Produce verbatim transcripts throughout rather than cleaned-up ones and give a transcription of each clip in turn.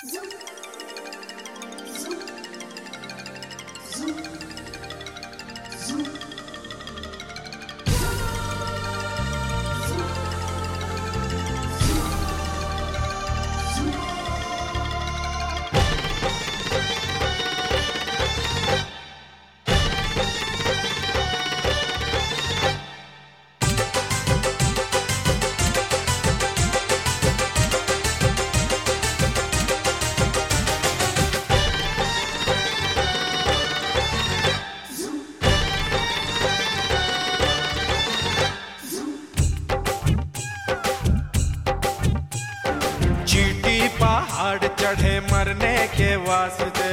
पहाड़ चढ़े मरने के वास्ते,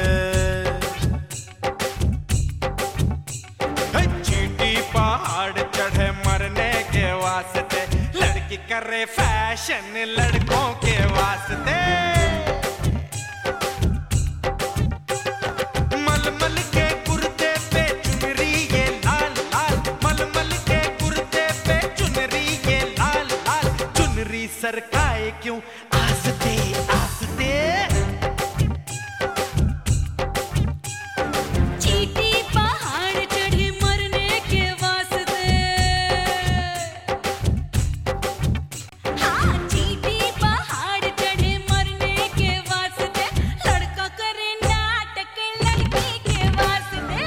चींटी पहाड़ चढ़े मरने के वास्ते, लड़की करे फैशन लड़कों के वास्ते। मलमल के कुर्ते पे चुनरी ये लाल लाल, मलमल के कुर्ते पे चुनरी ये लाल लाल, चुनरी सरकाए क्यों आस्ते आस्ते। चींटी पहाड़ चढ़े मरने के वास्ते, हाँ चींटी पहाड़ चढ़े मरने के वास्ते, लड़का करे नाटक लड़की के वास्ते।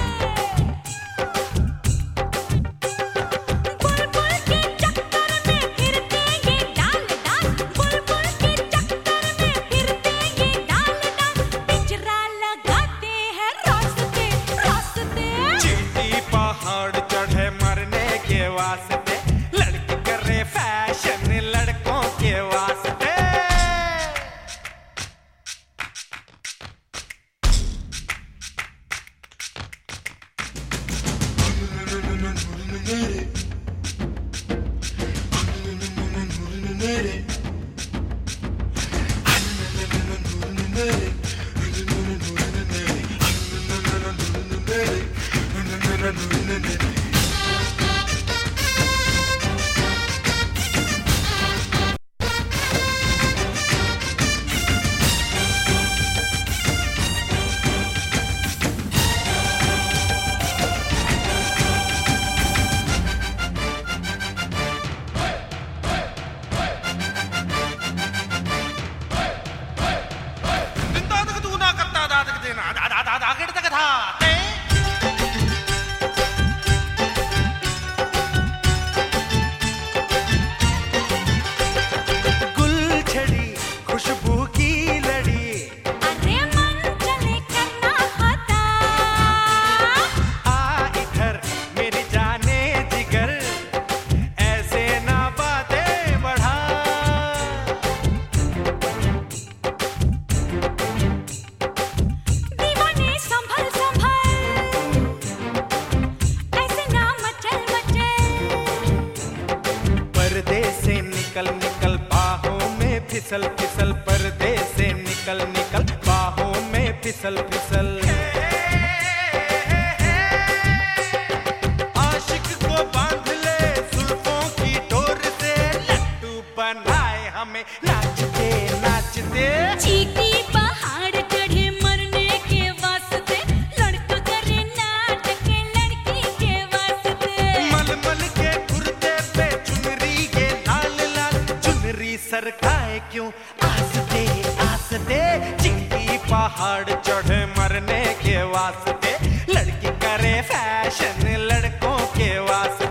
बुलबुल के चक्कर में फिरते ये डाल डाल, बुलबुल के चक्कर में फिरते ये डाल डाल, पिंजरा लगाते हैं रास्ते रास्ते। चींटी पहाड़ चढ़े मरने के वास्ते, लड़की करे फैशन लड़कों के वास्ते। गुलछड़ी खुशबू की लड़ी, अरे मन चले करना होता, आ इधर मेरी जाने जिगर, ऐसे ना बातें बढ़ा। दीवाने संभल संभल, ऐसे ना मचल मचल। पर्दे से निकल निकल बाहों में फिसल फिसल, पर्दे से निकल निकल बाहों में फिसल फिसल। आशिक को बांध ले जुल्फों की डोर से, लट्टू बनाए हमें नाचते नाचते। चींटी पहाड़ चढ़े मरने के वास्ते, लड़का करे नाटक लड़की के वास्ते। मलमल के कुर्ते पे चुनरी ये लाल लाल, चुनरी सरकाए क्यों आस्ते आस्ते। चींटी पहाड़ चढ़े मरने के वास्ते, लड़की करे फैशन लड़कों के वास्ते।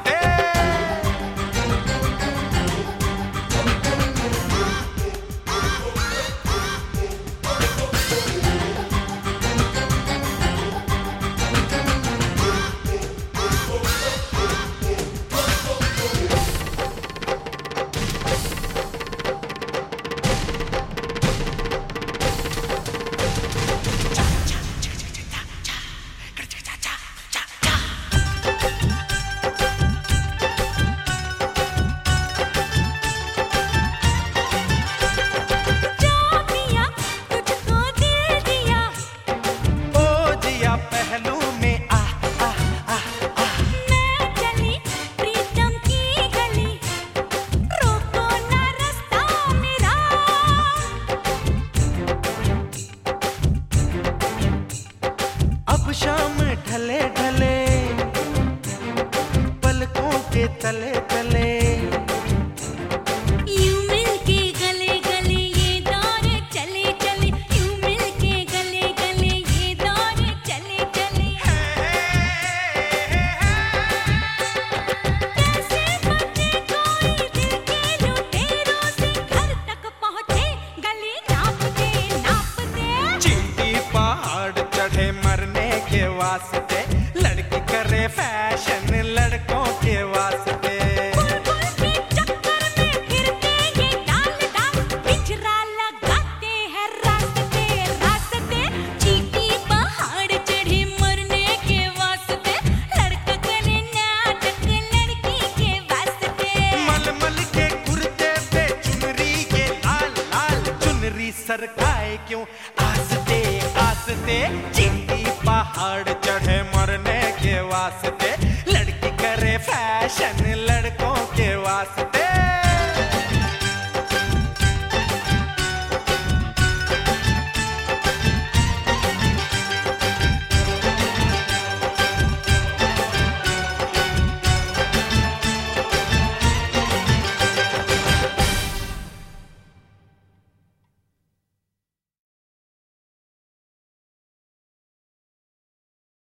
ढले पलकों के तले तले यूं मिलके गले गले ये दौर चले चले यूं मिलके गले गले ये दौर चले चले कैसे बचे कोई दिल के लुटेरों से घर तक पहुँचे गले नाप दे नाप दे चींटी पहाड़ चढ़े मरने के वास्ते लड़की करे फैशन लड़कों के वास्ते बुलबुल के चक्कर में फिरते ये डाल डाल पिंजरा लगाते हैं रास्ते रास्ते चींटी पहाड़ चढ़े मरने के वास्ते लड़का करे नाटक लड़की के वास्ते मलमल के कुर्ते पे चुनरी के लाल लाल चुनरी सरकाए क्यों आस्ते आस्ते चींटी पहाड़ चढ़े मरने के वास्ते लड़की करे फैशन